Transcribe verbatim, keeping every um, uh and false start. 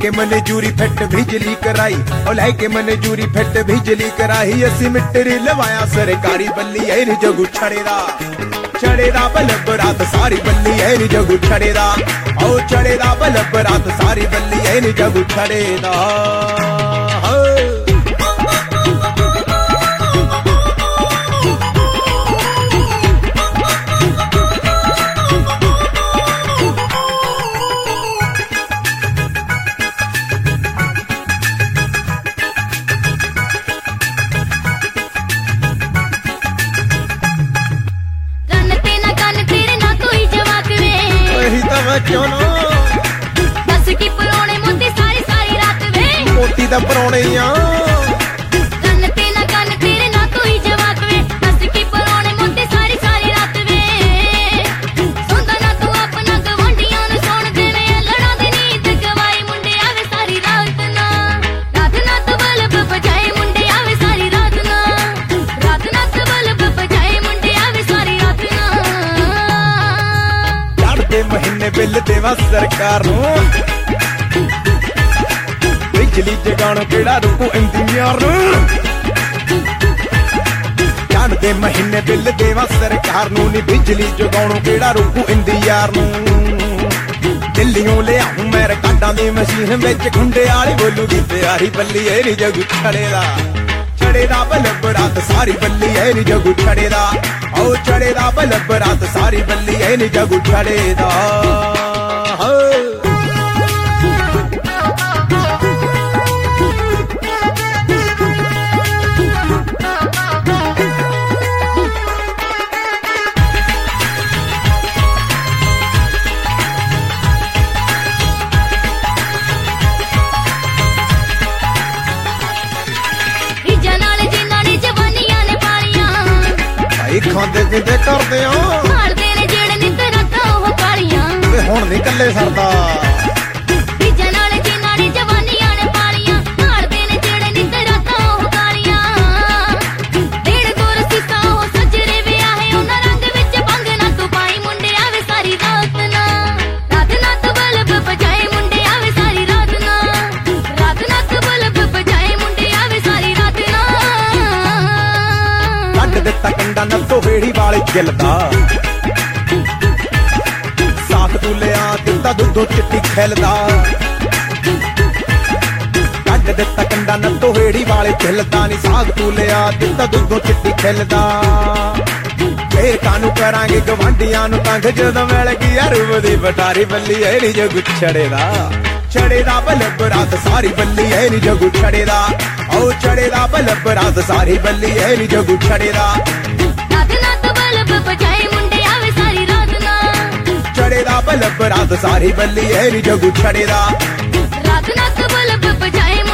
लेके मने jury fit बिजली कराई, ओ लेके मने जूरी फिट बिजली कराई। असी मिटरी लवाया सरकारी बल्ली है नी जगू छड़ेदा, छड़ेदा बल्ब रात सारी बल्ली है नी जगू छड़ेदा, ओ छड़ेदा बल्ब रात सारी बल्ली है नी जगू छड़ेदा। क्यों ना दस की परोने मोती सारी सारी रात वे, मोती दा परोने आ कन ते ना कन तेरे ना कोई जवाब वे। दस की परोने मोती सारी सारी रात वे, सोंदा ना तू अपना गवांढियां नु सोण देवे। लड़ा दे नींद गवाई मुंडे आवे सारी रात ना, रात ना तू बल्ब बजाए मुंडे आवे सारी रात ना, रात ना तू बल्ब बजाए मुंडे आवे सारी रात ना। महीने बिल देवा सरकार नू, बिजली जगाण केड़ा रुकू इंदी यार नू। जान दे महीने बिल देवा सरकार नू, नी बिजली जगाणो केड़ा रुकू इंदी यार नू। दिल्लियों ले आऊं मैं रिकार्डां दी मशीन विच खुंडे आली बोलूगी प्यारी बल्ली है नी जगू छड़ेदा, छड़ेदा बल्ब रात सारी बल्ली है नी जगू छड़ेदा, ओ छड़ेदा बल्ब रात सारी बल्ली है नी जगू छड़ेदा। खांदे पींदे करदे मारदे ने जेड़े नित रातां ओह कालियां, ते हुण नहीं कल्ले सरदा। बीजां नाल जिन्हां दी जवानियां ने पालियां, मारदे ने जेड़े नित रातां ओह कालियां। डेढ़ दो रसीसा ओह सजरे विआहे, उन्हां रंग विच भंग ना तू पाई मुंडे आवे सारी रात ना, रात ना तू बल्ब बजाए मुंडे आवे सारी रात ना, रात ना तू बल्ब बजाए मुंडे आवे सारी रात ना। कट दिता कंडा न तोहेड़ी वाले गिलदा, साथ तू लिया दिता दुद्धो चिट्टी खिलदा। कट दिता कंडा न तोहेड़ी वाले गिलदा, नी साथ तू लिया दिता दुद्धो चिट्टी खिलदा। फिर कानू करांगे गवांढियां नू तंग जदों मिल गई अरूब दी बटारी बल्ली है नी जगू छड़ेदा, छड़ेदा बल्ब रात सारी बल्ली है नी जगू छड़ेदा, ओ छड़ेदा बल्ब रात सारी बल्ली है नी जगू छड़ेदा। रात ना तू बल्ब बजाए मुंडे आवे सारी रात ना, छड़ेदा बल्ब रात सारी बल्ली है नी जगू छड़ेदा, रात ना तू बल्ब बजाए